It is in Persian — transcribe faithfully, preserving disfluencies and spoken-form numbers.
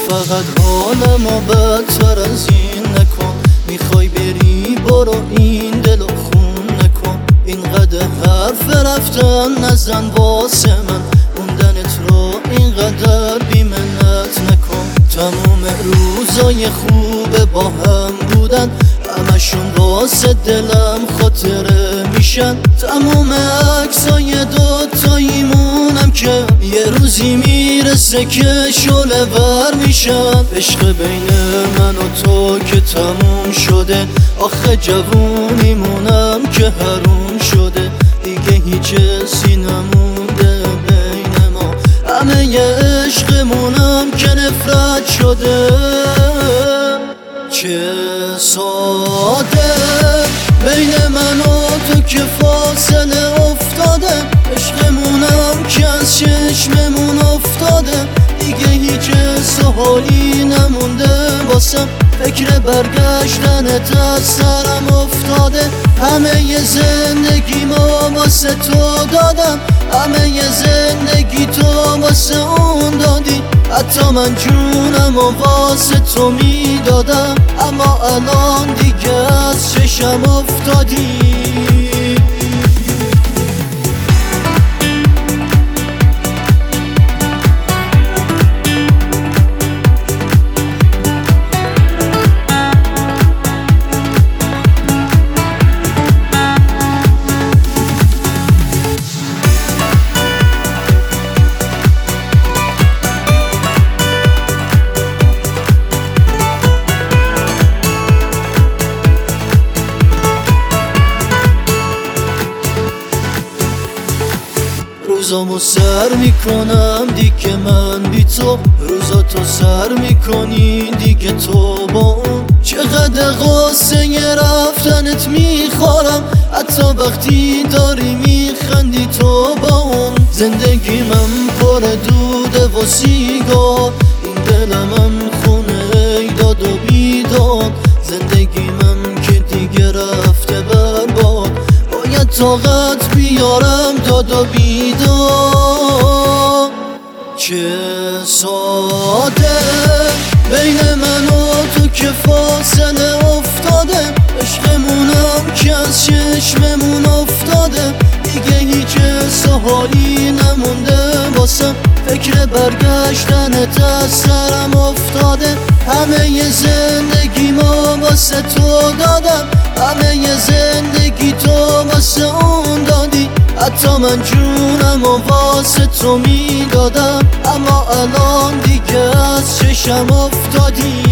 فقط حالمو بدتر از این نکن. میخوای بری برو این دلو خون نکن. اینقدر حرف رفتن نزن واسه من، موندنت رو اینقدر بیمنت نکن. تموم روزای خوب با هم بودن، همشون واسه دلم خاطره میشن. تموم عکسای دوتاییمونم که یه روزی میرسه که شعله ور میشن. عشق بین من و تو که تموم شده، آخه جوونیمونم که حروم شده. دیگه هیچ حسی نمونده بین ما، همه ی عشقمونم که نفرت شده. چه ساده بین من و تو که فاصله افتاده، عشقمونم که از چشممون افتاده. دیگه هیچ حس و حالی نمونده واسم، فکر برگشتنت از سرم افتاده. همه ی زندگی ما واسه تو دادم، همه ی زندگی تو واسه اون دادی. حتی من جونم و واسه تو میدادم، اما الان دیگه از چشم افتادی. روزامو سر میکنم دیگه من بی تو، روزا تو سر میکنی دیگه تو با اون. چقدر قصه ی رفتنت میخورم، حتی وقتی داری میخندی تو با اون. زندگی من پر دوده و سیگار، این دلم خونه ای داد و بیداد. زندگی من که دیگه رفته برباد، باید طاقت بیارم داد و بیدار. چه ساده بین من و تو که فاصله افتاده، عشقمونم که از چشممون افتاده. دیگه هیچ حس و حالی نمونده واسم، فکر برگشتنت از سرم افتاده. همه ی زندگی ما واسه تو دادم، همه ی زندگی تو واسه اون دادی. حتی من جونم و واسه تو میدادم، اما الان دیگه از چشم افتادی.